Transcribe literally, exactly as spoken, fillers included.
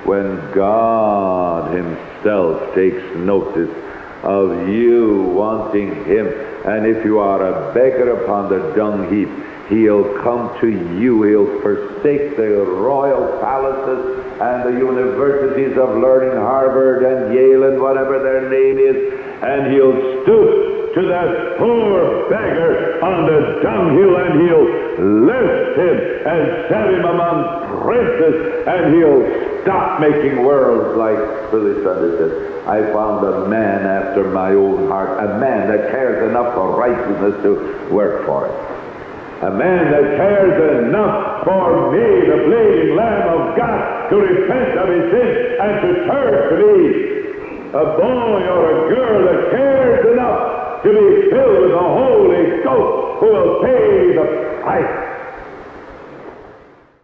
when God himself takes notice of you wanting him. And if you are a beggar upon the dung heap, he'll come to you. He'll forsake the royal palaces and the universities of learning, Harvard and Yale and whatever their name is, and he'll stoop to that poor beggar on the dunghill, and he'll lift him and set him among princes, and he'll stop making worlds like Phyllis Anderson. I found a man after my own heart, a man that cares enough for righteousness to work for it. A man that cares enough for me, the bleeding Lamb of God, to repent of his sins and to turn to me. A boy or a girl that cares enough to be filled with the Holy Ghost, who will pay the price